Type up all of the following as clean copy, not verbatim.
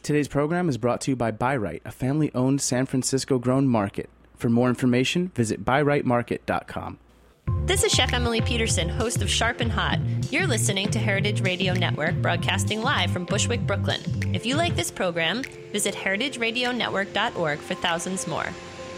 Today's program is brought to you by Buy-Right, a family-owned San Francisco-grown market. For more information, visit buyrightmarket.com. This is Chef Emily Peterson, host of Sharp and Hot. You're listening to Heritage Radio Network, broadcasting live from Bushwick, Brooklyn. If you like this program, visit heritageradionetwork.org for thousands more.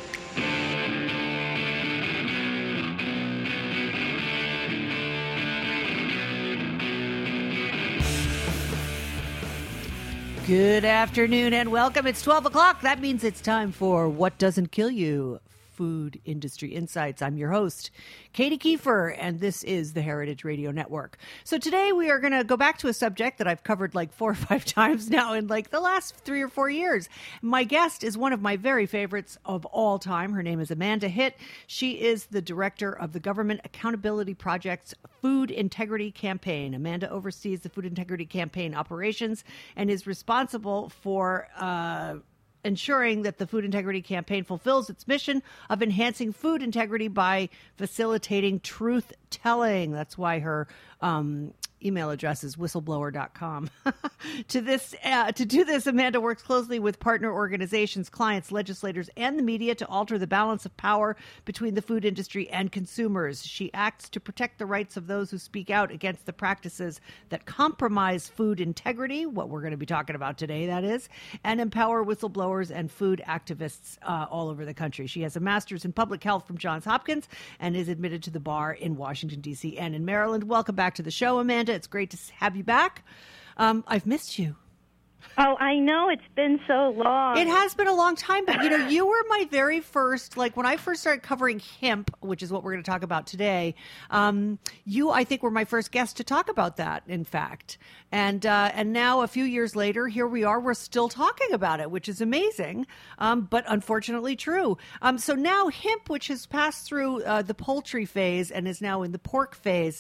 Good afternoon and welcome. It's 12 o'clock. That means it's time for What Doesn't Kill You, Food Industry Insights. I'm your host, Katie Kiefer, and this is the Heritage Radio Network. So today we are going to go back to a subject that I've covered like 4 or 5 times now in like the last 3 or 4 years. My guest is one of my very favorites of all time. Her name is Amanda Hitt. She is the director of the Government Accountability Project's Food Integrity Campaign. Amanda oversees the Food Integrity Campaign operations and is responsible for ensuring that the Food Integrity Campaign fulfills its mission of enhancing food integrity by facilitating truth-telling. That's why her email address is whistleblower.com. To do this, Amanda works closely with partner organizations, clients, legislators, and the media to alter the balance of power between the food industry and consumers. She acts to protect the rights of those who speak out against the practices that compromise food integrity, what we're going to be talking about today, that is, and empower whistleblowers and food activists all over the country. She has a master's in public health from Johns Hopkins and is admitted to the bar in Washington, D.C. and in Maryland. Welcome back to the show, Amanda. It's great to have you back. I've missed you. Oh, I know. It's been so long. It has been a long time, but, you know, you were my very first, like when I first started covering hemp, which is what we're going to talk about today, you, I think, were my first guest to talk about that, in fact. And now, a few years later, here we are. We're still talking about it, which is amazing, but unfortunately true. So now hemp, which has passed through the poultry phase and is now in the pork phase,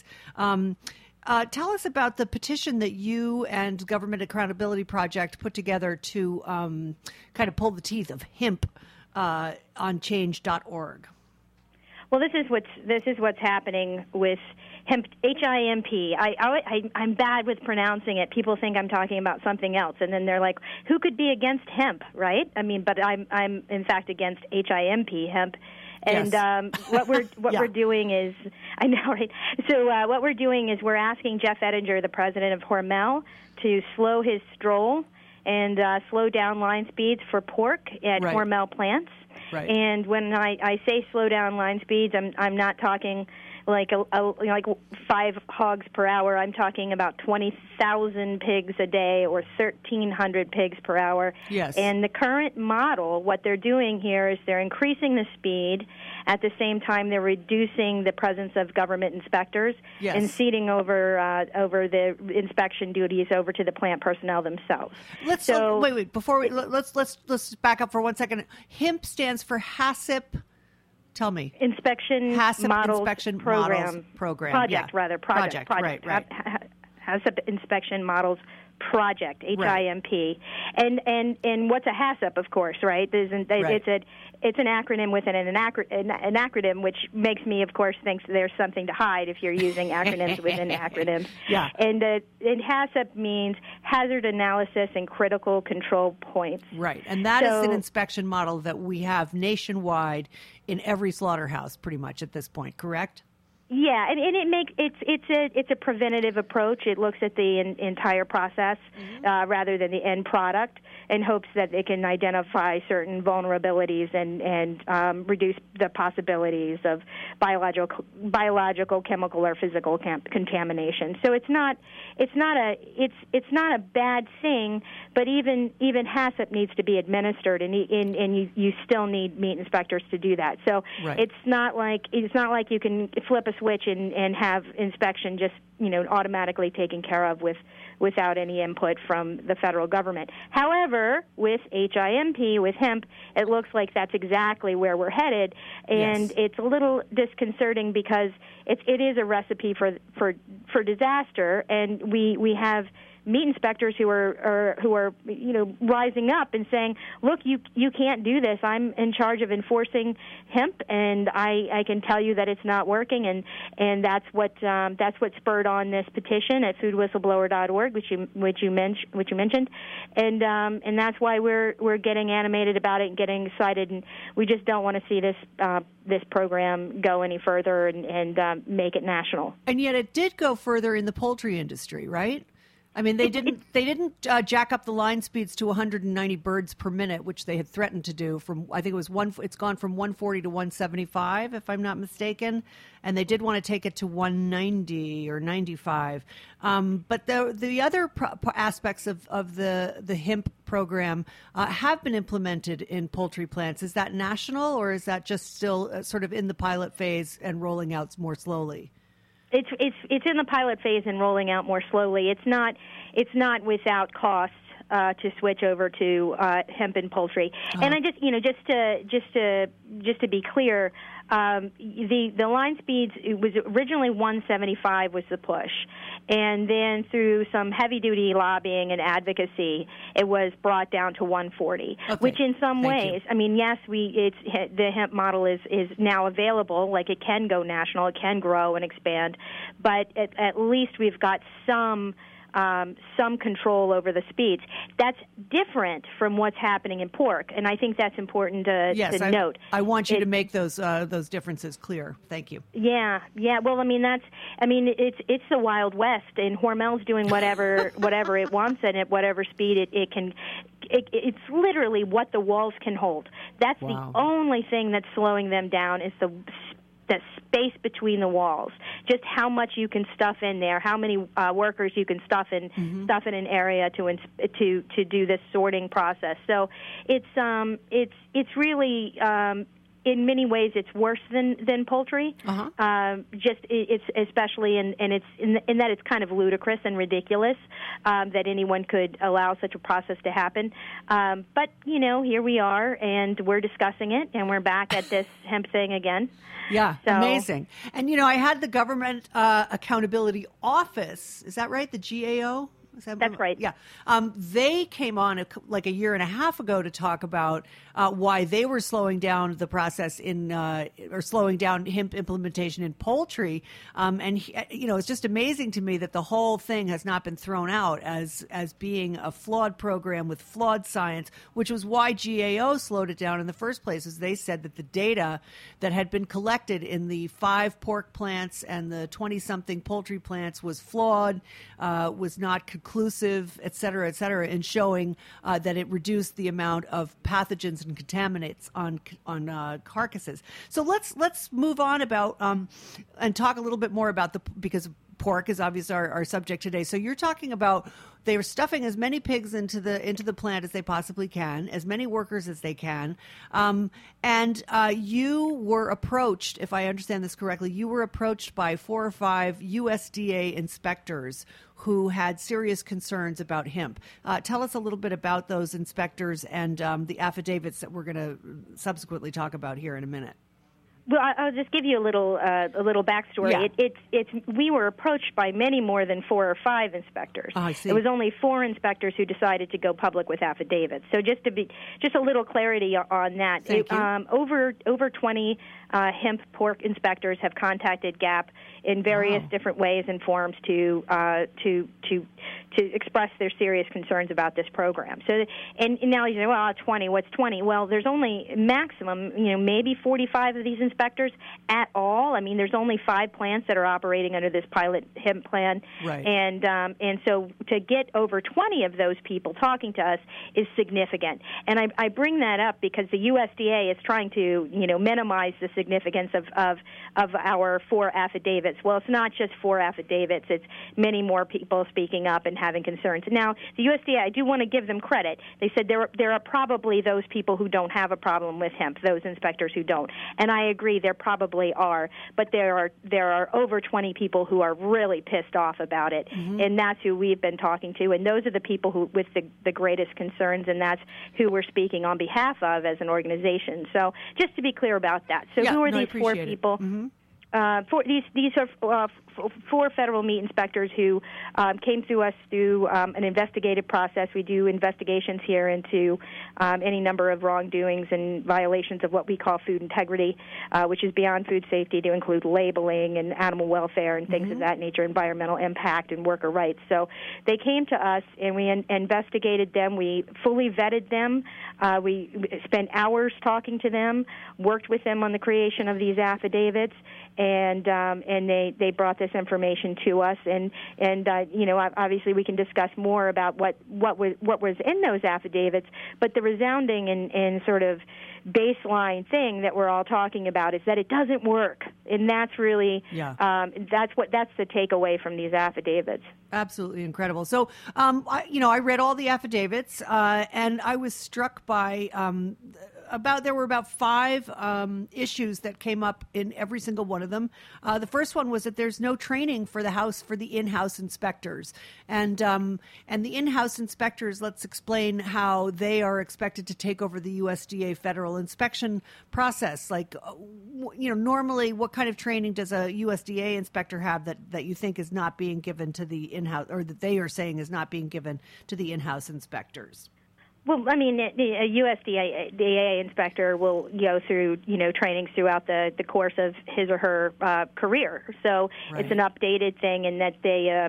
tell us about the petition that you and Government Accountability Project put together to kind of pull the teeth of hemp on change.org. Well, this is what's happening with hemp, H-I-M-P. I'm bad with pronouncing it. People think I'm talking about something else, and then they're like, "Who could be against hemp?" Right? I mean, but I'm in fact against H-I-M-P, hemp. And yes. What we're doing is, I know, right? So what we're doing is we're asking Jeff Ettinger, the president of Hormel, to slow his stroll and slow down line speeds for pork at right. Hormel plants. Right. And when I say slow down line speeds, I'm not talking like 5 hogs per hour. I'm talking about 20,000 pigs a day or 1,300 pigs per hour. Yes. And the current model, what they're doing here is they're increasing the speed. At the same time, they're reducing the presence of government inspectors yes. and ceding over the inspection duties over to the plant personnel themselves. Wait. Before we let's back up for 1 second. HIMP stands for HACCP. Tell me. Inspection HACCP Models Inspection Program. Models Program. Project, yeah. rather. Project. Right. HACCP Inspection Models Project, HIMP. Right. And what's a HACCP, of course, right? Right. It's an acronym within an acronym, which makes me, of course, think there's something to hide if you're using acronyms within acronyms. Yeah. And HACCP means Hazard Analysis and Critical Control Points. Right. And that is an inspection model that we have nationwide in every slaughterhouse pretty much at this point, correct? Yeah, and it's a preventative approach. It looks at the entire process rather than the end product, and hopes that it can identify certain vulnerabilities and reduce the possibilities of biological, chemical, or physical contamination. So it's not a bad thing, but even HACCP needs to be administered, and you still need meat inspectors to do that. So right. it's not like you can flip a switch and have inspection just automatically taken care of without any input from the federal government. However, with HIMP, with hemp, it looks like that's exactly where we're headed, and yes. it's a little disconcerting because it is a recipe for disaster, and we have meat inspectors who are rising up and saying, look, you can't do this. I'm in charge of enforcing hemp, and I can tell you that it's not working, and that's what spurred on this petition at foodwhistleblower.org, which you mentioned, and that's why we're getting animated about it and getting excited, and we just don't want to see this program go any further and make it national. And yet it did go further in the poultry industry, right? I mean, they didn't jack up the line speeds to 190 birds per minute, which they had threatened to do. It's gone from 140 to 175, if I'm not mistaken, and they did want to take it to 190 or 95. But the other aspects of the hemp program have been implemented in poultry plants. Is that national, or is that just still sort of in the pilot phase and rolling out more slowly? It's in the pilot phase and rolling out more slowly. It's not without cost to switch over to hemp and poultry. Uh-huh. And I just to be clear, the line speeds, it was originally 175 was the push, and then through some heavy duty lobbying and advocacy, it was brought down to 140. Okay. Which in some ways, I mean, yes, the hemp model is now available. Like, it can go national, it can grow and expand, but at least we've got some control over the speeds. That's different from what's happening in pork, and I think that's important to note. I want you to make those differences clear. Thank you. Yeah. Well, it's the Wild West, and Hormel's doing whatever it wants and at whatever speed it can. It's literally what the walls can hold. That's the only thing that's slowing them down is the space between the walls, just how much you can stuff in there, how many workers you can stuff in an area to do this sorting process. So it's really in many ways it's worse than poultry. Uh-huh. It's especially in that it's kind of ludicrous and ridiculous that anyone could allow such a process to happen. But here we are, and we're discussing it, and we're back at this hemp thing again. Yeah, so amazing. And, I had the Government Accountability Office. Is that right? The GAO? That's right. Yeah. They came on like a year and a half ago to talk about why they were slowing down the process or slowing down hemp implementation in poultry. And it's just amazing to me that the whole thing has not been thrown out as being a flawed program with flawed science, which was why GAO slowed it down in the first place, as they said that the data that had been collected in the 5 pork plants and the 20-something poultry plants was flawed, was not conclusive, et cetera, in showing that it reduced the amount of pathogens and contaminants on carcasses. So let's move on about and talk a little bit more about because pork is obviously our subject today. So you're talking about they were stuffing as many pigs into the plant as they possibly can, as many workers as they can, and you were approached, if I understand this correctly, you were approached by 4 or 5 USDA inspectors who had serious concerns about hemp. Tell us a little bit about those inspectors and the affidavits that we're going to subsequently talk about here in a minute. Well, I'll just give you a little backstory. Yeah. We were approached by many more than 4 or 5 inspectors. Oh, I see. It was only 4 inspectors who decided to go public with affidavits. So just a little clarity on that. Thank you. Over 20 hemp pork inspectors have contacted GAP in various different ways and forms to express their serious concerns about this program. So, and now you say, well, 20. What's 20? Well, there's only maximum, maybe 45 of these inspectors at all. I mean, there's only 5 plants that are operating under this pilot hemp plan, right. And so to get over 20 of those people talking to us is significant. And I bring that up because the USDA is trying to minimize the significance of our 4 affidavits. Well, it's not just 4 affidavits; it's many more people speaking up and having concerns. Now, the USDA, I do want to give them credit. They said there are probably those people who don't have a problem with hemp, those inspectors who don't, and I agree there probably are. But there are over 20 people who are really pissed off about it, and that's who we've been talking to, and those are the people who with the greatest concerns, and that's who we're speaking on behalf of as an organization. So just to be clear about that. So who are these 4 people? these are four federal meat inspectors who came through us through an investigative process. We do investigations here into any number of wrongdoings and violations of what we call food integrity, which is beyond food safety to include labeling and animal welfare and things of that nature, environmental impact and worker rights. So they came to us and we investigated them. We fully vetted them. We spent hours talking to them, worked with them on the creation of these affidavits, and they brought this information to us, and obviously we can discuss more about what was in those affidavits, but the resounding and sort of baseline thing that we're all talking about is that it doesn't work, and that's really that's the takeaway from these affidavits. Absolutely incredible. So, I read all the affidavits, and I was struck by there were about 5 issues that came up in every single one of them. The first one was that there's no training for the in-house inspectors, and the in-house inspectors. Let's explain how they are expected to take over the USDA federal inspection process. Like, normally, what kind of training does a USDA inspector have that you think is not being given to the in-house, or that they are saying is not being given to the in-house inspectors? Well, I mean, a USDA inspector will go through, trainings throughout the course of his or her career. So It's an updated thing, in that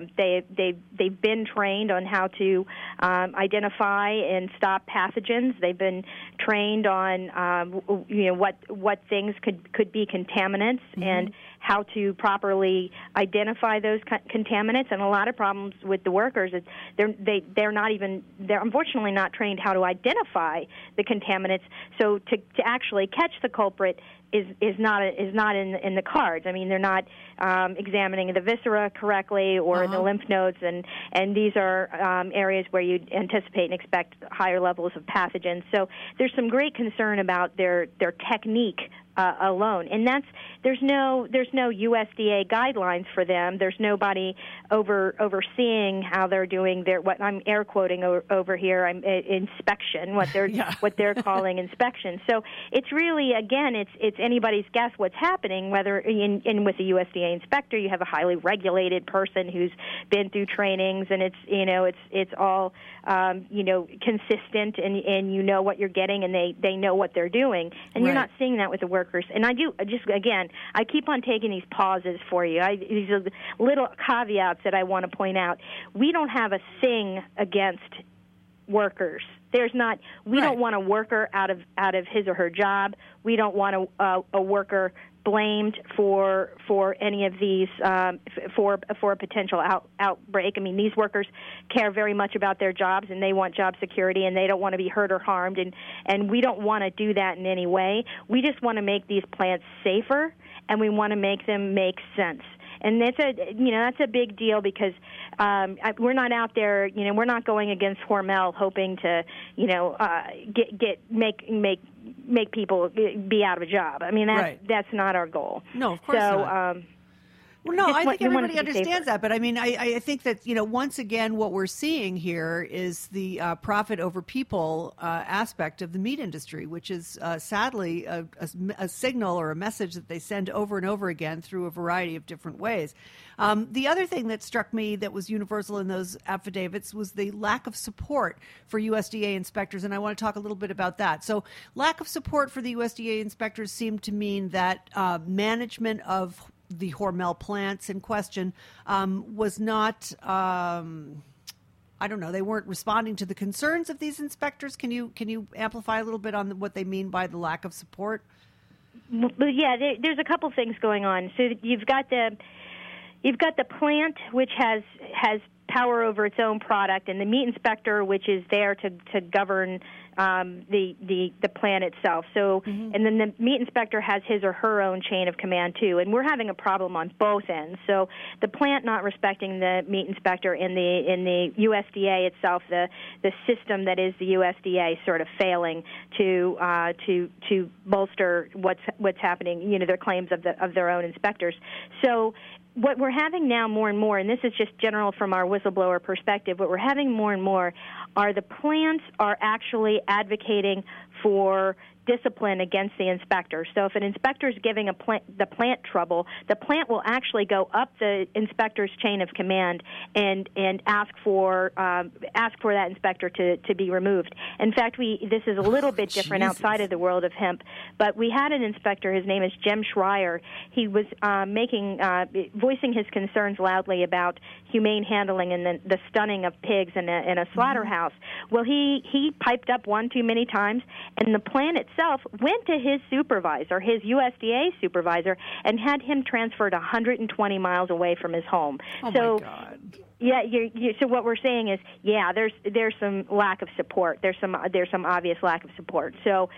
they've been trained on how to identify and stop pathogens. They've been trained on what things could be contaminants and how to properly identify those contaminants. And a lot of problems with the workers is they're unfortunately not trained how to identify the contaminants. So to actually catch the culprit is not in the cards. I mean, they're not examining the viscera correctly or the lymph nodes, and these are areas where you anticipate and expect higher levels of pathogens. So there's some great concern about their technique alone, and there's no USDA guidelines for them. There's nobody overseeing how they're doing their, what I'm air quoting over here, inspection, what they're calling inspection. So it's really, again, it's anybody's guess what's happening. Whether in with the USDA inspector, you have a highly regulated person who's been through trainings, and it's all consistent, and what you're getting, and they know what they're doing, and you're not seeing that with the workers. And I keep on taking these pauses for you. These are little caveats that I want to point out. We don't have a thing against workers. There's not. We don't want a worker out of his or her job. We don't want a worker blamed for any of these for a potential outbreak. I mean, these workers care very much about their jobs, and they want job security, and they don't want to be hurt or harmed, and we don't want to do that in any way. We just want to make these plants safer, and we want to make them make sense. And that's a big deal, because we're not out there, we're not going against Hormel hoping to, make people be out of a job. I mean, that's not our goal. No, of course not. Well, no, I think everybody understands that, but I mean, I think that, once again, what we're seeing here is the profit over people aspect of the meat industry, which is sadly a signal or a message that they send over and over again through a variety of different ways. The other thing that struck me that was universal in those affidavits was the lack of support for USDA inspectors, and I want to talk a little bit about that. So lack of support for the USDA inspectors seemed to mean that management of the Hormel plants in question was not, they weren't responding to the concerns of these inspectors. Can you amplify a little bit on what they mean by the lack of support? Well, yeah, there's a couple things going on. So you've got the plant, which has power over its own product, and the meat inspector, which is there to govern the plant itself. So, and then the meat inspector has his or her own chain of command too. And we're having a problem on both ends. So the plant not respecting the meat inspector, in the USDA itself, the system that is the USDA sort of failing to bolster what's happening. Their claims of their own inspectors. So what we're having now more and more, and this is just general from our whistleblower perspective, what we're having more and more are the plants are actually advocating for discipline against the inspector. So if an inspector is giving the plant trouble, the plant will actually go up the inspector's chain of command and ask for that inspector to be removed. In fact, this is a little bit different outside of the world of hemp, but we had an inspector. His name is Jim Schreier. He was voicing his concerns loudly about humane handling and the stunning of pigs in a slaughterhouse. Well, he piped up one too many times, and the plant itself went to his supervisor, his USDA supervisor, and had him transferred 120 miles away from his home. Oh, my God. Yeah, so what we're saying is, there's some lack of support. There's some obvious lack of support. So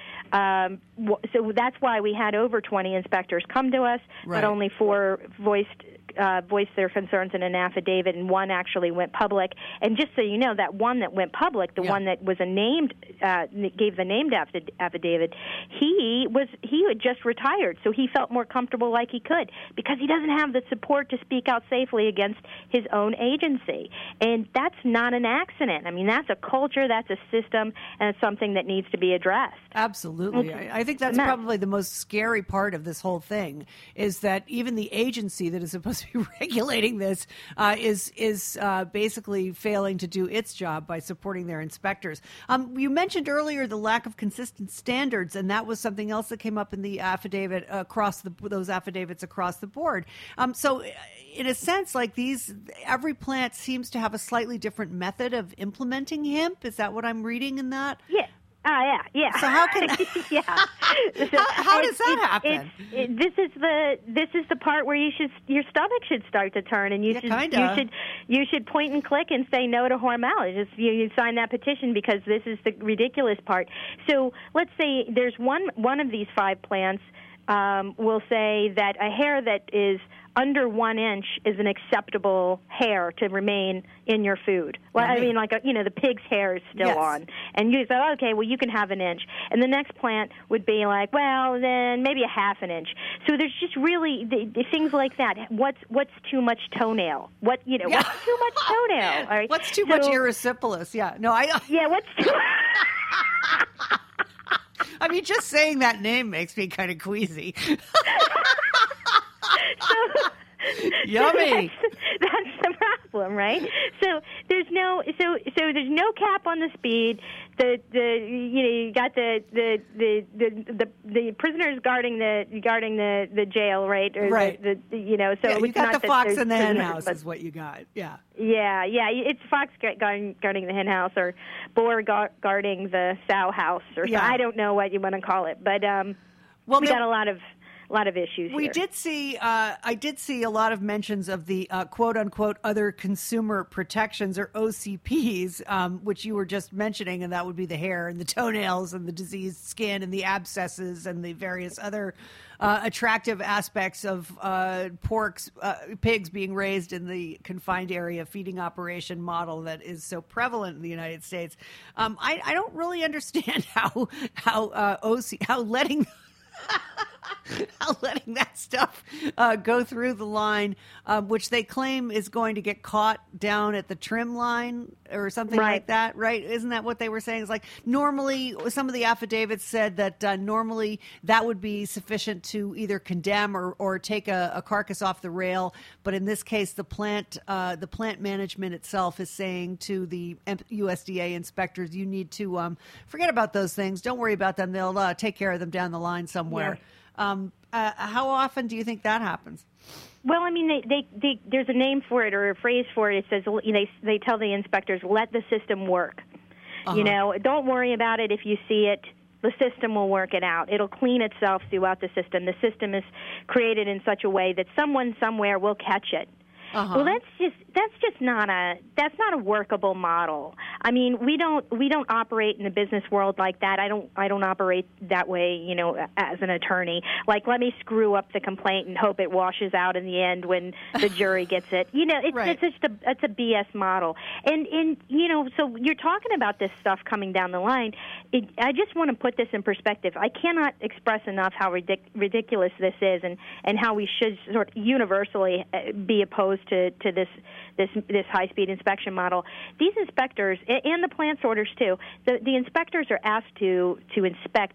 that's why we had over 20 inspectors come to us, right. But only 4 voiced their concerns in an affidavit, and 1 actually went public. And just so you know, that one that went public, the one that was gave the named affidavit, he had just retired, so he felt more comfortable like he could because he doesn't have the support to speak out safely against his own agency. And that's not an accident. I mean, that's a culture, that's a system, and it's something that needs to be addressed. Absolutely. I think that's probably the most scary part of this whole thing, is that even the agency that is supposed to be regulating this is basically failing to do its job by supporting their inspectors. You mentioned earlier the lack of consistent standards, and that was something else that came up in the affidavit those affidavits across the board. So in a sense, like every plant seems to have a slightly different method of implementing hemp. Is that what I'm reading in that? Yeah. Yeah. So how can yeah? how does that happen? This is the part where your stomach should start to turn, and you should point and click and say no to hormel. You sign that petition because this is the ridiculous part. So let's say there's one of these 5 plants will say that a hair that is under 1 inch is an acceptable hair to remain in your food. Well, I mean, the pig's hair is still on. And you say, okay, well, you can have 1 inch. And the next plant would be like, well, then maybe a half an inch. So there's just really the things like that. What's too much toenail? What's too much toenail? All right. What's too much erysipelas? Yeah. No, Yeah, what's too I mean, just saying that name makes me kind of queasy. Yummy. That's the problem, right? So there's no cap on the speed. You got the prisoners guarding the jail, right? Or right. So you got the fox in the hen house is what you got. Yeah. Yeah. It's fox guarding the hen house, or boar guarding the sow house, or I don't know what you want to call it, but we got a lot of issues we here. I did see a lot of mentions of the quote-unquote other consumer protections, or OCPs, which you were just mentioning, and that would be the hair and the toenails and the diseased skin and the abscesses and the various other attractive aspects of pigs being raised in the confined area feeding operation model that is so prevalent in the United States. I don't really understand how letting that stuff go through the line, which they claim is going to get caught down at the trim line or something like that, right? Isn't that what they were saying? It's like normally some of the affidavits said that normally that would be sufficient to either condemn or take a carcass off the rail. But in this case, the plant management itself is saying to the USDA inspectors, you need to forget about those things. Don't worry about them. They'll take care of them down the line somewhere. Yeah. How often do you think that happens? Well, I mean, they there's a name for it or a phrase for it. It says they tell the inspectors, let the system work. Uh-huh. Don't worry about it if you see it. The system will work it out. It'll clean itself throughout the system. The system is created in such a way that someone somewhere will catch it. Uh-huh. Well, that's just not a workable model. I mean, we don't operate in the business world like that. I don't operate that way, as an attorney. Like, let me screw up the complaint and hope it washes out in the end when the jury gets it. It's a BS model. And so you're talking about this stuff coming down the line. I just want to put this in perspective. I cannot express enough how ridiculous this is, and how we should sort of universally be opposed to this high-speed inspection model. These inspectors, and the plant sorters too, the inspectors are asked to inspect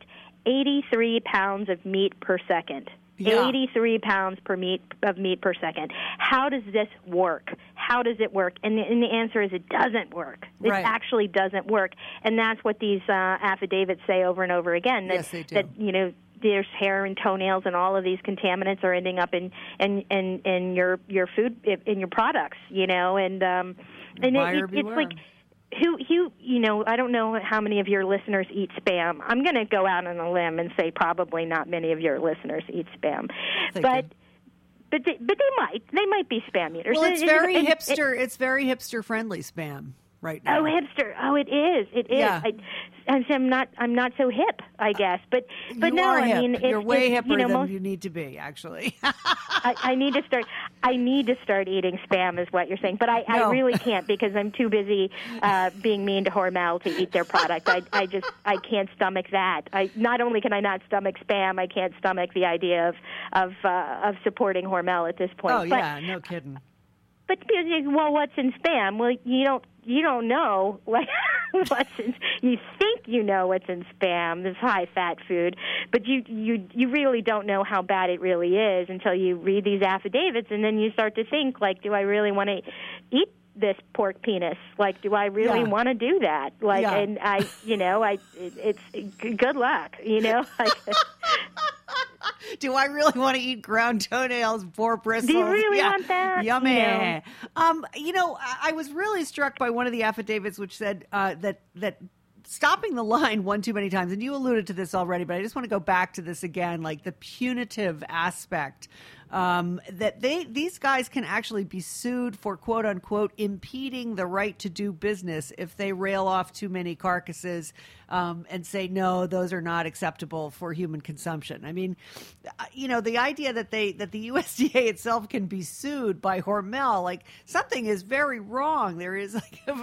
83 pounds of meat per second. Yeah. 83 pounds of meat per second. How does this work? How does it work? And the answer is it doesn't work. It Right. actually doesn't work. And that's what these affidavits say over and over again. That, Yes, they do. That, there's hair and toenails and all of these contaminants are ending up in your food, in your products, and Buyer it's beware. like, I don't know how many of your listeners eat Spam. I'm going to go out on a limb and say probably not many of your listeners eat Spam, but they might be Spam eaters. Well, it's very hipster. It's very hipster friendly Spam right now. Oh, hipster! Oh, it is. It is. Yeah. I'm not so hip, I guess. But you no, are I hip. mean, You're way hipper than most, you need to be, actually. I need to start eating Spam, is what you're saying. But I really can't because I'm too busy being mean to Hormel to eat their product. I can't stomach that. Not only can I not stomach Spam, I can't stomach the idea of supporting Hormel at this point. Oh, yeah, no kidding. But what's in Spam? Well, you don't know what's in. You think you know what's in Spam, this high-fat food, but you really don't know how bad it really is until you read these affidavits, and then you start to think, like, do I really want to eat this pork penis? Like, do I really want to do that? Like, and it's good luck, Like, do I really want to eat ground toenails, boar bristles? Do you really want that? Yummy. I was really struck by one of the affidavits which said that stopping the line one too many times, and you alluded to this already, but I just want to go back to this again, like the punitive aspect, that these guys can actually be sued for, quote unquote, impeding the right to do business if they rail off too many carcasses and say, no, those are not acceptable for human consumption. I mean, the idea that the USDA itself can be sued by Hormel, like, something is very wrong. There is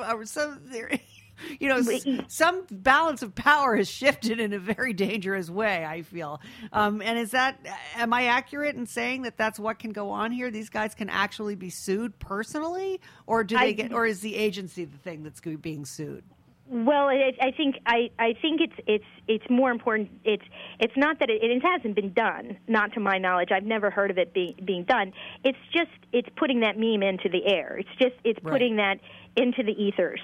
some balance of power has shifted in a very dangerous way, I feel. And am I accurate in saying that that's what can go on here? These guys can actually be sued personally, or or is the agency the thing that's being sued? Well, I think it's more important. It's not that it hasn't been done. Not to my knowledge, I've never heard of it being done. It's putting that meme into the air. It's putting that into the ethers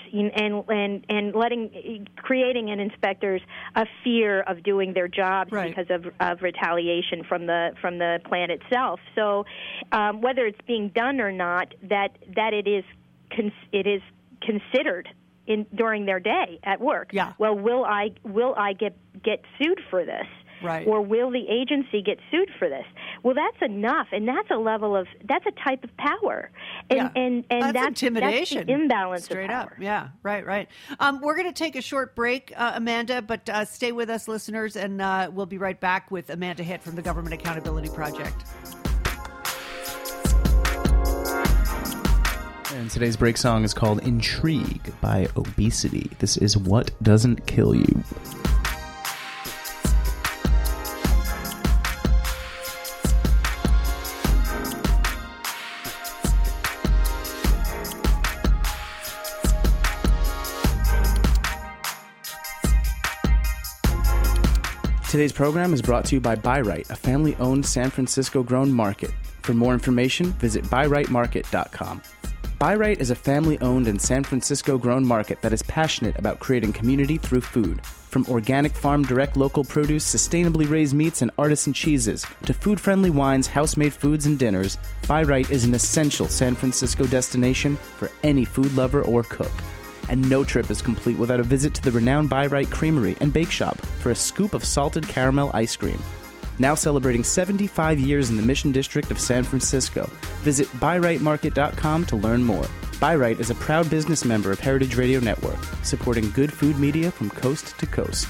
and creating in inspectors a fear of doing their jobs because of retaliation from the plant itself. So whether it's being done or not, that it is considered during their day at work. Yeah. Well, will I get sued for this? Right. Or will the agency get sued for this? Well, that's enough, and that's a type of power, and that's intimidation. That's the imbalance straight of power. up. Yeah, right. We're going to take a short break, Amanda, but stay with us, listeners, and we'll be right back with Amanda Hitt from the Government Accountability Project. And today's break song is called Intrigue by Obesity. This is What Doesn't Kill You. Today's program is brought to you by Buy-Right, a family-owned San Francisco-grown market. For more information, visit buyrightmarket.com. Buy-Right is a family-owned and San Francisco-grown market that is passionate about creating community through food. From organic farm direct local produce, sustainably raised meats, and artisan cheeses, to food-friendly wines, house-made foods, and dinners, Buy-Right is an essential San Francisco destination for any food lover or cook. And no trip is complete without a visit to the renowned Buy-Right Creamery and Bake Shop for a scoop of salted caramel ice cream. Now celebrating 75 years in the Mission District of San Francisco. Visit buyrightmarket.com to learn more. Buy-Right is a proud business member of Heritage Radio Network, supporting good food media from coast to coast.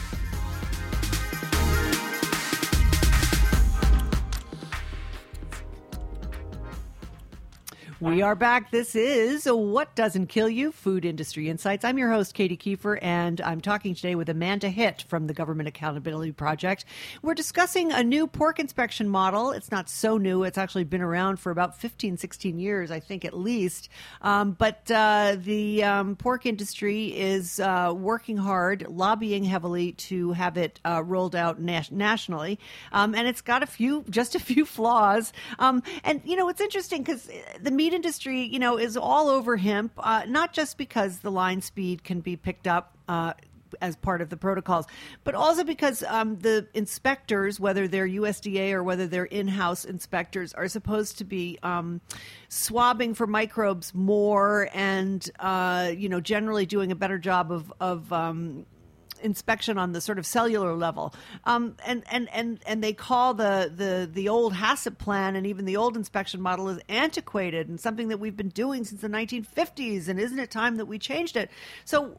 We are back. This is What Doesn't Kill You, Food Industry Insights. I'm your host, Katie Kiefer, and I'm talking today with Amanda Hitt from the Government Accountability Project. We're discussing a new pork inspection model. It's not so new. It's actually been around for about 15, 16 years, I think at least. But the pork industry is working hard, lobbying heavily to have it rolled out nationally. And it's got just a few flaws. And, it's interesting because the meat industry, is all over hemp, not just because the line speed can be picked up as part of the protocols, but also because the inspectors, whether they're USDA or whether they're in-house inspectors, are supposed to be swabbing for microbes more and, generally doing a better job of inspection on the sort of cellular level, and they call the old HACCP plan and even the old inspection model is antiquated and something that we've been doing since the 1950s, and isn't it time that we changed it? So,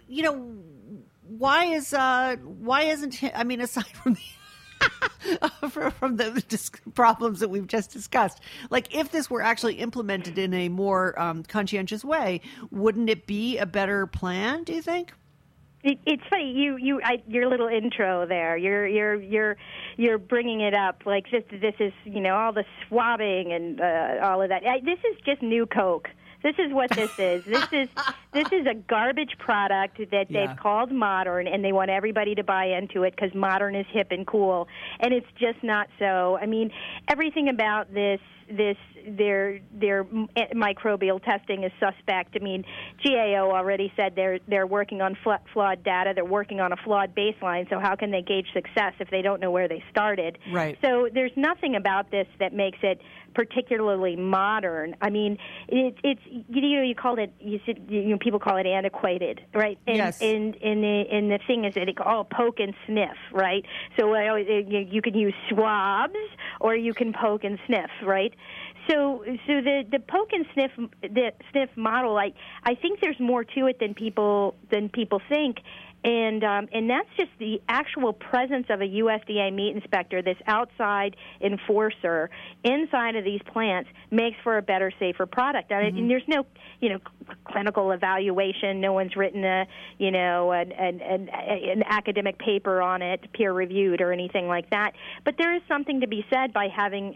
why isn't, I mean, aside from the problems that we've just discussed, like if this were actually implemented in a more conscientious way, wouldn't it be a better plan? Do you think? It's funny your little intro there. You're bringing it up like this is all the swabbing and all of that. This is just new Coke. This is what this is. This is a garbage product that they've called modern, and they want everybody to buy into it because modern is hip and cool, and it's just not so. I mean, everything about their microbial testing is suspect. I mean, GAO already said they're working on flawed data. They're working on a flawed baseline. So how can they gauge success if they don't know where they started? Right. So there's nothing about this that makes it particularly modern. I mean, it's you called it. You said people call it antiquated, right? And, yes. And the thing is that poke and sniff, right? So you can use swabs or you can poke and sniff, right? So the poke and sniff model, I think there's more to it than people think. And that's just the actual presence of a USDA meat inspector, this outside enforcer inside of these plants, makes for a better, safer product. Mm-hmm. And there's no, clinical evaluation. No one's written an academic paper on it, peer reviewed or anything like that. But there is something to be said by having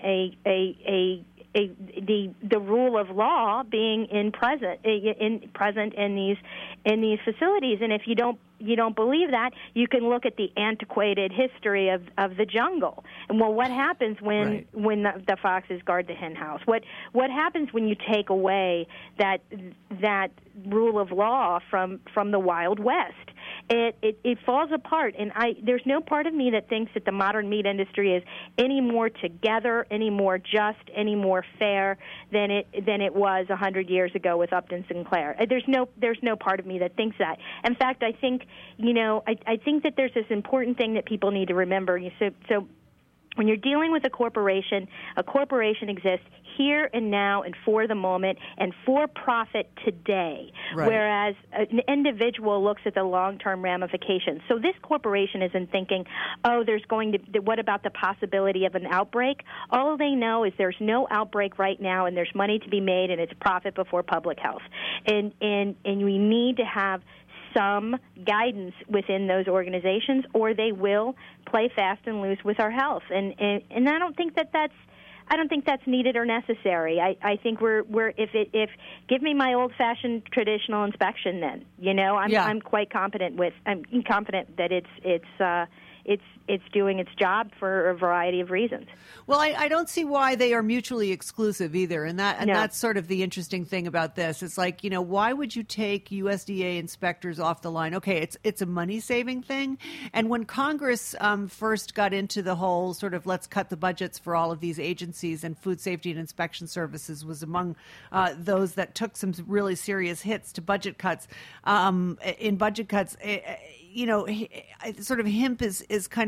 the rule of law being present in these facilities. And if you don't believe that, you can look at the antiquated history of the jungle. And what happens when the foxes guard the hen house? What happens when you take away that rule of law from the Wild West? It falls apart, and there's no part of me that thinks that the modern meat industry is any more together, any more just, any more fair than it was 100 years ago with Upton Sinclair. There's no part of me that thinks that. In fact, I think I think that there's this important thing that people need to remember. So when you're dealing with a corporation exists here and now and for the moment and for profit today, right. Whereas an individual looks at the long-term ramifications. So this corporation isn't thinking, what about the possibility of an outbreak? All they know is there's no outbreak right now and there's money to be made and it's profit before public health. And we need to have some guidance within those organizations, or they will play fast and loose with our health. And I don't think that's needed or necessary. I think if give me my old-fashioned traditional inspection, then I'm quite confident that it's doing its job for a variety of reasons. Well, I don't see why they are mutually exclusive either, and that's sort of the interesting thing about this. It's like, why would you take USDA inspectors off the line? Okay, it's a money-saving thing, and when Congress first got into the whole sort of let's cut the budgets for all of these agencies, and Food Safety and Inspection Services was among those that took some really serious hits to budget cuts. In budget cuts, sort of hemp is kind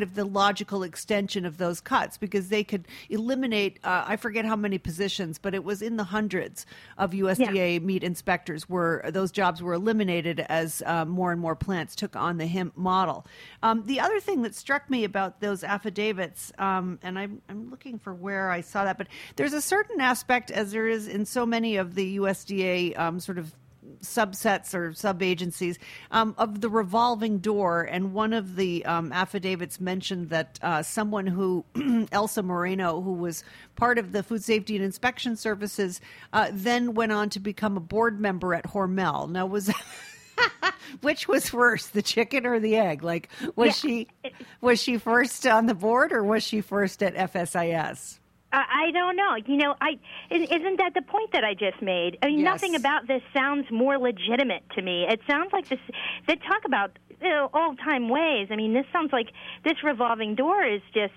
kind of the logical extension of those cuts, because they could eliminate, I forget how many positions, but it was in the hundreds of USDA meat inspectors where those jobs were eliminated as more and more plants took on the hemp model. The other thing that struck me about those affidavits, and I'm looking for where I saw that, but there's a certain aspect, as there is in so many of the USDA sort of subsets or sub-agencies, of the revolving door. And one of the affidavits mentioned that someone who, Elsa Moreno, who was part of the Food Safety and Inspection Services, then went on to become a board member at Hormel. Now, which was worse, the chicken or the egg? Like, was she first on the board, or was she first at FSIS? I don't know. Isn't that the point that I just made? I mean, Yes. Nothing about this sounds more legitimate to me. It sounds like this. They talk about old-time ways. I mean, this sounds like this revolving door is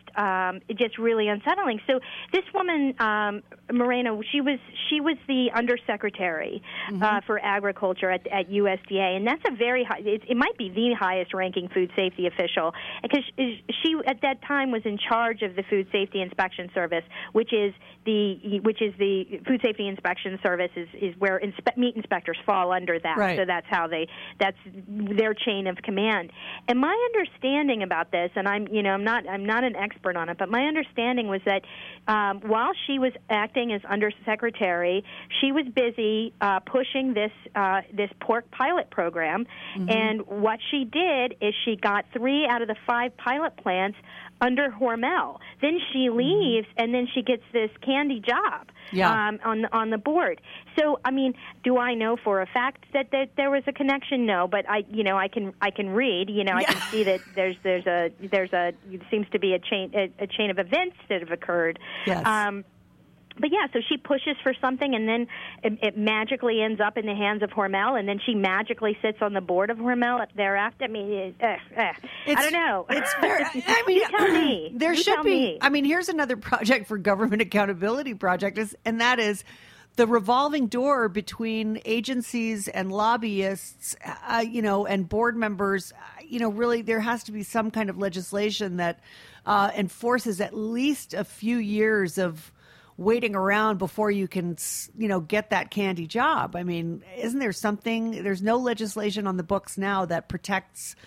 just really unsettling. So this woman, Moreno, she was the undersecretary for agriculture at USDA, and that's a very high. It might be the highest-ranking food safety official, because she at that time was in charge of the Food Safety Inspection Service, which is the Food Safety Inspection Service is where meat inspectors fall under that. Right. So that's that's their chain of command. And my understanding about this, and I'm not an expert on it, but my understanding was that while she was acting as undersecretary, she was busy pushing this pork pilot program. And what she did is she got 3 out of the 5 pilot plants under Hormel. Then she leaves, and then she gets this candy job on the board. So, I mean, do I know for a fact that there was a connection? No, but I can read. I can see that there seems to be a chain of events that have occurred. Yes. But yeah, so she pushes for something, and then it magically ends up in the hands of Hormel, and then she magically sits on the board of Hormel thereafter. I mean, I don't know. It's very. I mean, you tell me. There you should tell be. Me. I mean, here's another project for Government Accountability Project, and that is the revolving door between agencies and lobbyists, and board members. Really, there has to be some kind of legislation that enforces at least a few years of waiting around before you can, get that candy job. I mean, isn't there something? There's no legislation on the books now that protects.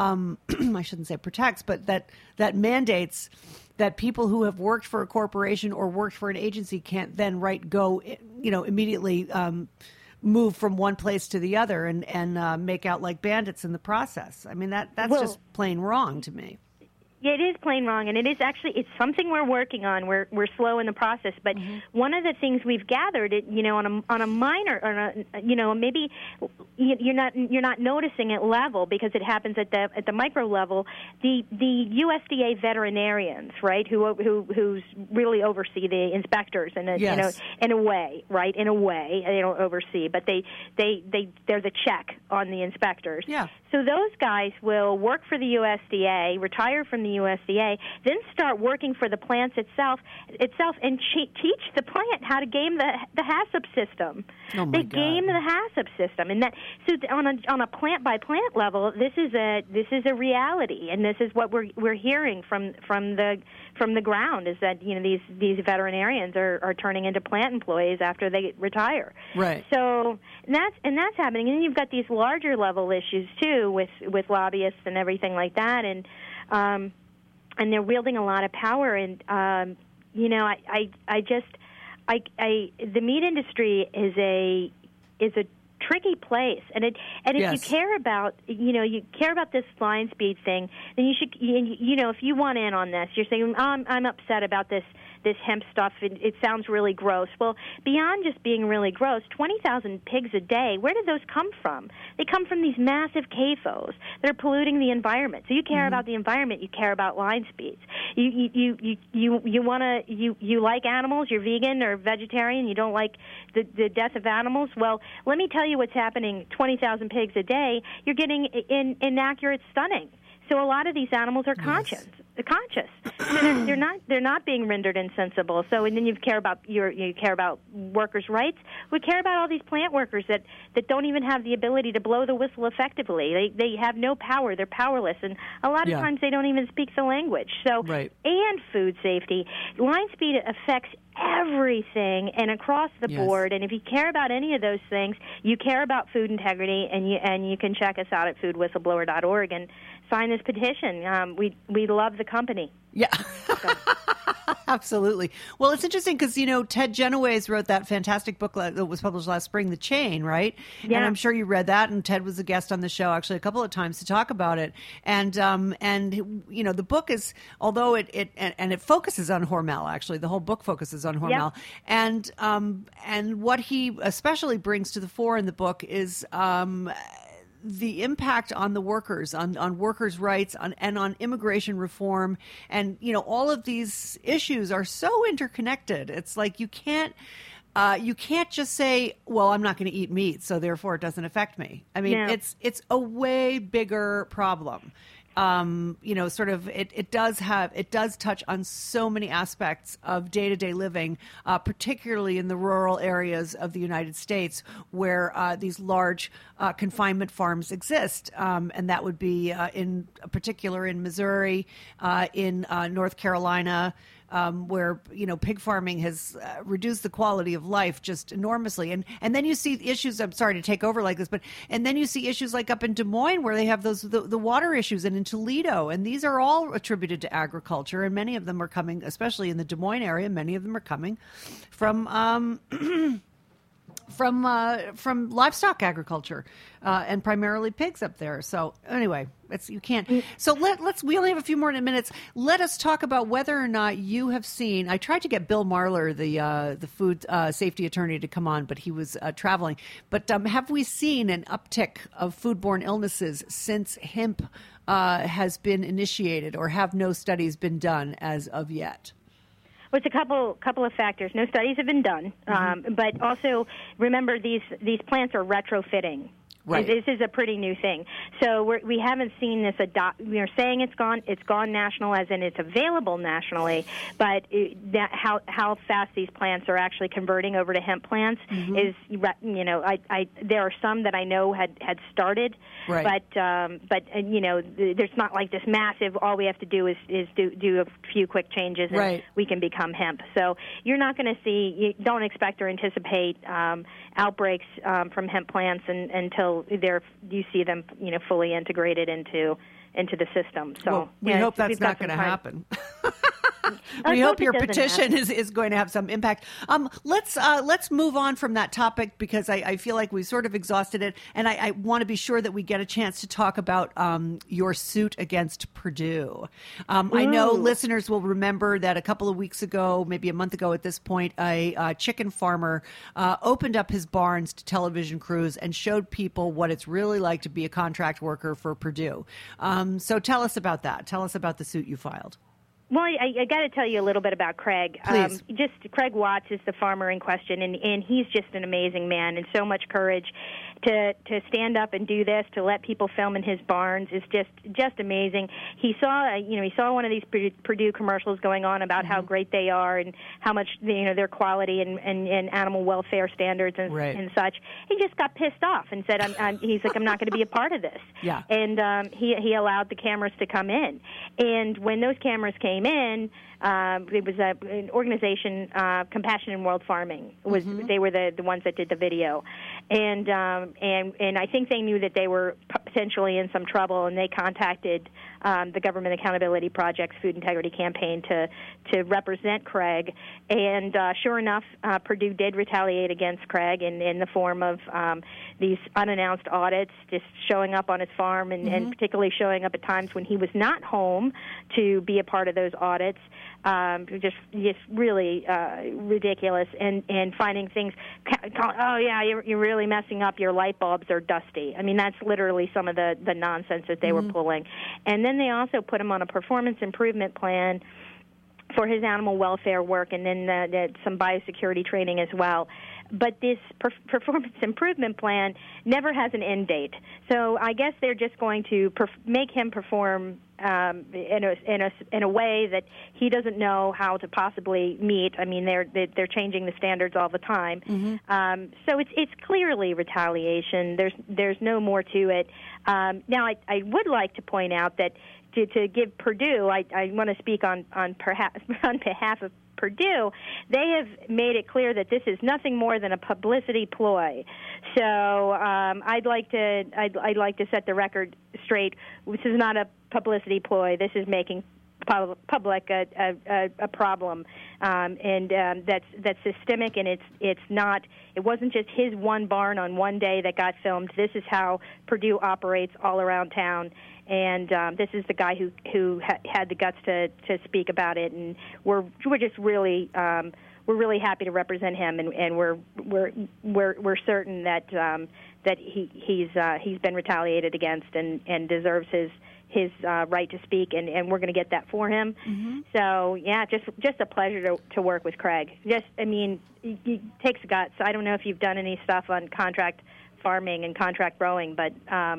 I shouldn't say protects, but that mandates that people who have worked for a corporation or worked for an agency can't then immediately move from one place to the other and make out like bandits in the process. I mean, that's just plain wrong to me. Yeah, it is plain wrong, and it's something we're working on. We're slow in the process, but one of the things we've gathered, on a minor, maybe you're not noticing it level because it happens at the micro level. The USDA veterinarians, right, who's really oversee the inspectors, and in a way, they don't oversee, but they're the check on the inspectors. Yeah. So those guys will work for the USDA, retire from the USDA, then start working for the plants itself, and teach the plant how to game the HACCP system. Oh my they God. game the HACCP system, and on a plant by plant level, this is a reality, and this is what we're hearing from the ground, is that these veterinarians are turning into plant employees after they retire. Right. So that's happening, and then you've got these larger level issues too with lobbyists and everything like that, and they're wielding a lot of power. And the meat industry is a tricky place, and if you care about this line speed thing, then you should if you want in on this, you're saying I'm upset about this hemp stuff. It sounds really gross. Well, beyond just being really gross, 20,000 pigs a day, where do those come from? They come from these massive CAFOs that are polluting the environment. So you care about the environment, you care about line speeds. You like animals, you're vegan or vegetarian, you don't like the death of animals. Well, let me tell you what's happening. 20,000 pigs a day, you're getting inaccurate stunning. So a lot of these animals are conscious. conscious. So they're not being rendered insensible. So, and then you care about workers' rights. We care about all these plant workers that don't even have the ability to blow the whistle effectively. They have no power. They're powerless, and a lot of times they don't even speak the language. So, and food safety, line speed affects everything and across the board. And if you care about any of those things, you care about food integrity, and you can check us out at foodwhistleblower.org and sign this petition. We love the company. Yeah. Absolutely. Well, it's interesting because, Ted Genoways wrote that fantastic book that was published last spring, The Chain, right? Yeah. And I'm sure you read that, and Ted was a guest on the show actually a couple of times to talk about it. And the book is, although it focuses on Hormel, actually, the whole book focuses on Hormel. Yeah. And what he especially brings to the fore in the book is the impact on the workers, on workers' rights, and on immigration reform. And, all of these issues are so interconnected. It's like you can't just say, well, I'm not going to eat meat, so therefore it doesn't affect me. I mean, it's a way bigger problem. It does touch on so many aspects of day-to-day living, particularly in the rural areas of the United States where these large confinement farms exist. And that would be in particular in Missouri, in North Carolina, where, pig farming has reduced the quality of life just enormously. And then you see issues, I'm sorry to take over like this, and then you see issues like up in Des Moines where they have the water issues, and in Toledo. And these are all attributed to agriculture, and many of them are coming, especially in the Des Moines area, many of them are coming from from livestock agriculture, and primarily pigs up there. So anyway, you can't. So we only have a few more minutes. Let us talk about whether or not you have seen. I tried to get Bill Marler, the food safety attorney, to come on, but he was traveling. But have we seen an uptick of foodborne illnesses since hemp has been initiated, or have no studies been done as of yet? Well, it's a couple of factors. No studies have been done, but also remember these plants are retrofitting. Right. This is a pretty new thing. So we haven't seen this We're saying it's gone national, as in it's available nationally, but how fast these plants are actually converting over to hemp plants is, there are some that I know had started, right. but there's not like this massive. All we have to do is do a few quick changes, and we can become hemp. So you're not going to see. You don't expect or anticipate outbreaks from hemp plants until you see them, fully integrated into the system. So we hope that's not going to happen. We hope your petition is going to have some impact. Let's move on from that topic, because I feel like we've sort of exhausted it, and I want to be sure that we get a chance to talk about your suit against Purdue. I know listeners will remember that a couple of weeks ago, maybe a month ago at this point, a chicken farmer opened up his barns to television crews and showed people what it's really like to be a contract worker for Purdue. So tell us about that. Tell us about the suit you filed. Well, I got to tell you a little bit about Craig. Please. Craig Watts is the farmer in question, and he's just an amazing man, and so much courage to stand up and do this, to let people film in his barns is just amazing. He saw one of these Purdue commercials going on about how great they are and how much their quality and animal welfare standards and such. He just got pissed off and said, he's like, I'm not going to be a part of this. Yeah. And he allowed the cameras to come in, and when those cameras came in, it was an organization, Compassion in World Farming. They were the ones that did the video, and I think they knew that they were potentially in some trouble, and they contacted the Government Accountability Project's Food Integrity Campaign to represent Craig. And sure enough, Purdue did retaliate against Craig in the form of these unannounced audits, just showing up on his farm, and particularly showing up at times when he was not home to be a part of those audits. Just really ridiculous, and finding things. Oh yeah, you're really messing up. Your light bulbs are dusty. I mean, that's literally some of the nonsense that they were pulling. And then they also put him on a performance improvement plan for his animal welfare work, and then some biosecurity training as well. But this performance improvement plan never has an end date. So I guess they're just going to make him perform in a way that he doesn't know how to possibly meet. I mean, they're changing the standards all the time. Mm-hmm. So it's clearly retaliation. There's no more to it. Now, I would like to point out that to give Purdue, I want to speak on behalf of Purdue, they have made it clear that this is nothing more than a publicity ploy. So I'd like to set the record straight. This is not a publicity ploy. This is making public a problem, and that's systemic, and it's not. It wasn't just his one barn on one day that got filmed. This is how Purdue operates all around town. And this is the guy who had the guts to speak about it, and we're just really we're really happy to represent him, and we're certain that he's been retaliated against and deserves his right to speak, and we're going to get that for him. Mm-hmm. So yeah, just a pleasure to work with Craig. He takes guts. I don't know if you've done any stuff on contract farming and contract growing, but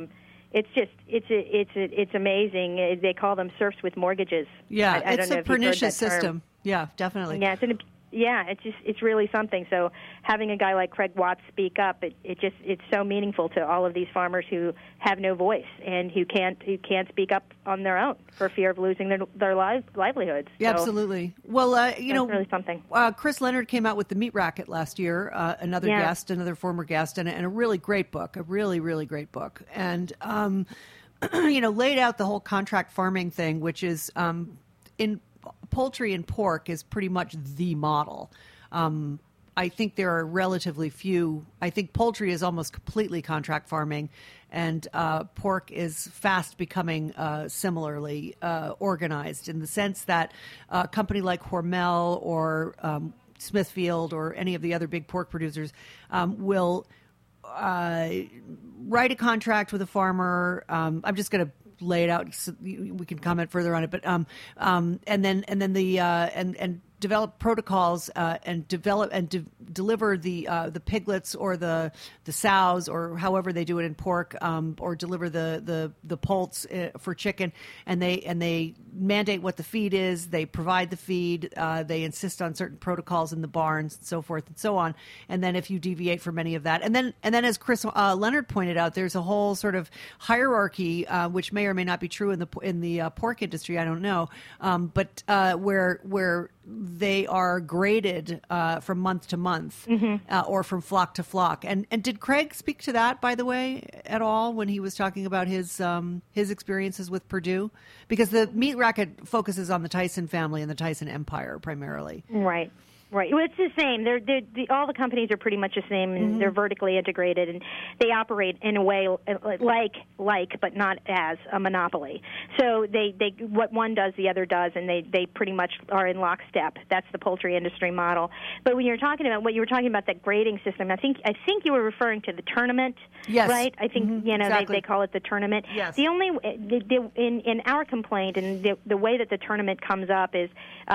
it's amazing. They call them serfs with mortgages. Yeah, I it's don't know a if you've heard pernicious that term. system. Yeah, definitely. Yeah, it's really something. So having a guy like Craig Watts speak up, it's so meaningful to all of these farmers who have no voice and who can't speak up on their own for fear of losing their livelihoods. Yeah, so, absolutely. Well, that's really something. Chris Leonard came out with The Meat Racket last year. Another former guest, and a really great book, a really, really great book. And laid out the whole contract farming thing, which is in poultry and pork is pretty much the model. I think there are relatively few. I think poultry is almost completely contract farming, and pork is fast becoming similarly organized in the sense that a company like Hormel or Smithfield or any of the other big pork producers will write a contract with a farmer. I'm just going to lay it out so we can comment further on it, but and develop protocols and deliver the piglets or the sows or however they do it in pork, or deliver the poults for chicken, and they mandate what the feed is. They provide the feed. They insist on certain protocols in the barns and so forth and so on. And then if you deviate from any of that, and then as Chris Leonard pointed out, there's a whole sort of hierarchy which may or may not be true in the pork industry. I don't know, but where they are graded from month to month, or from flock to flock. And did Craig speak to that, by the way, at all when he was talking about his experiences with Purdue? Because the Meat Racket focuses on the Tyson family and the Tyson empire primarily. Right. Right. Well, it's the same. All the companies are pretty much the same, and they're vertically integrated, and they operate in a way like, but not as a monopoly. So they what one does, the other does, and they pretty much are in lockstep. That's the poultry industry model. But when you're talking about what you were talking about, that grading system, I think you were referring to the tournament. Yes. Right. I think exactly. they call it the tournament. Yes. The only in our complaint, and the way that the tournament comes up is.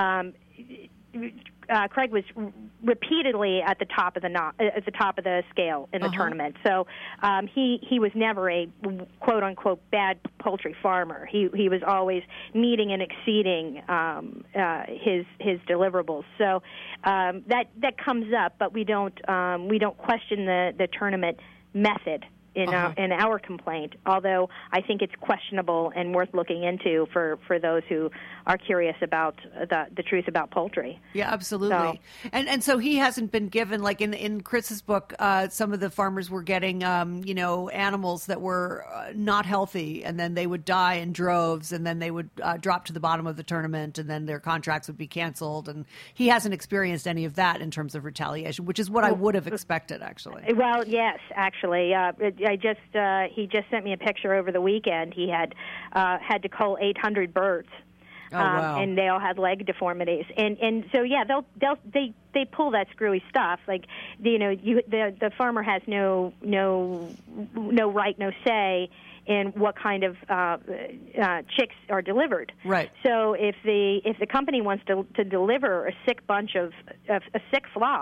Craig was repeatedly at the top of the scale in the tournament. So he was never a quote unquote bad poultry farmer. He was always meeting and exceeding his deliverables. So that comes up, but we don't question the tournament method in our complaint, although I think it's questionable and worth looking into for those who are curious about the truth about poultry. Yeah, absolutely. So, and so he hasn't been given, like in Chris's book, some of the farmers were getting, animals that were not healthy, and then they would die in droves, and then they would drop to the bottom of the tournament, and then their contracts would be canceled. And he hasn't experienced any of that in terms of retaliation, which is what I would have expected, actually. Well, yes, actually. He just sent me a picture over the weekend. He had to cull 800 birds. Oh, wow. And they all had leg deformities, and so yeah, they pull that screwy stuff. Like the farmer has no right, no say in what kind of chicks are delivered. Right. So if the company wants to deliver a sick bunch of a sick flock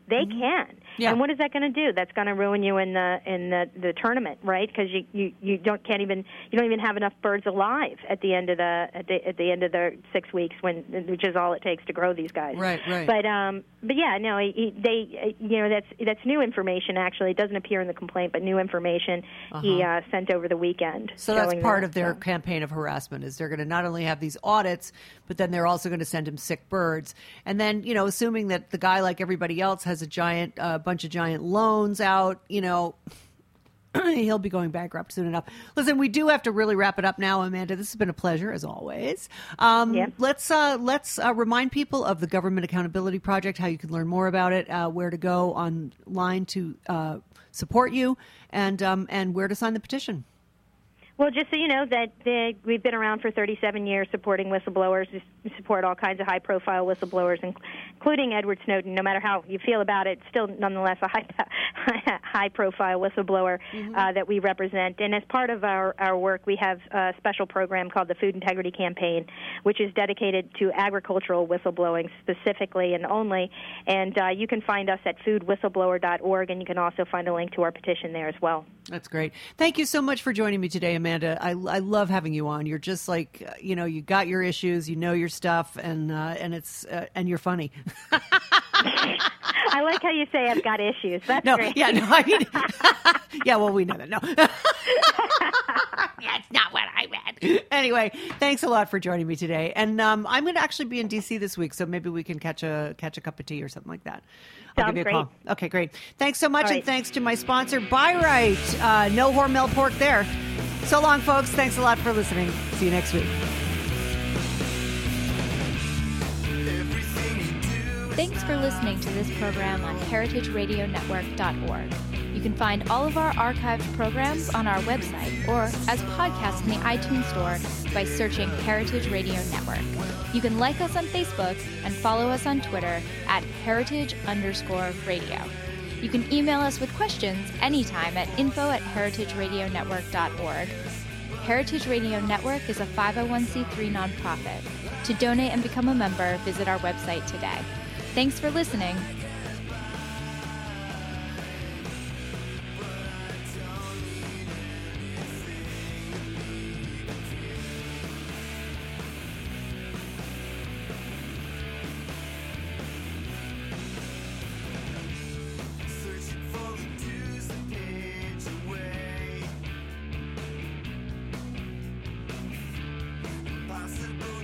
they can. Yeah. And what is that going to do? That's going to ruin you in the tournament, right? Because you don't even have enough birds alive at the end of the 6 weeks, which is all it takes to grow these guys. Right. But yeah, no, that's new information. Actually, it doesn't appear in the complaint, but new information he sent over the weekend. So that's part of their campaign of harassment. Is they're going to not only have these audits, but then they're also going to send him sick birds. And then, assuming that the guy, like everybody else, has a bunch of giant loans out, he'll be going bankrupt soon enough. Listen, we do have to really wrap it up now, Amanda. This has been a pleasure, as always. Let's remind people of the Government Accountability Project, how you can learn more about it, where to go online to support you, and where to sign the petition. Well, just so you know that we've been around for 37 years supporting whistleblowers. We support all kinds of high-profile whistleblowers, including Edward Snowden. No matter how you feel about it, still nonetheless a high-profile whistleblower that we represent. And as part of our work, we have a special program called the Food Integrity Campaign, which is dedicated to agricultural whistleblowing specifically and only. And you can find us at foodwhistleblower.org, and you can also find a link to our petition there as well. That's great. Thank you so much for joining me today, Amanda. I love having you on. You're just like, you got your issues, you know your stuff, and it's and you're funny. I like how you say I've got issues. That's great. Yeah, no, I mean, yeah, well, we know that. No. That's not what I meant. Anyway, thanks a lot for joining me today. And I'm going to actually be in D.C. this week, so maybe we can catch a cup of tea or something like that. I'll give you a call. Okay, great. Thanks so much, and thanks to my sponsor, Bi-Rite. No Hormel pork there. So long, folks. Thanks a lot for listening. See you next week. Thanks for listening to this program on heritageradionetwork.org. You can find all of our archived programs on our website or as podcasts in the iTunes Store by searching Heritage Radio Network. You can like us on Facebook and follow us on Twitter at heritage_radio. You can email us with questions anytime at info@heritageradionetwork.org. Heritage Radio Network is a 501c3 nonprofit. To donate and become a member, visit our website today. Thanks for listening. Possible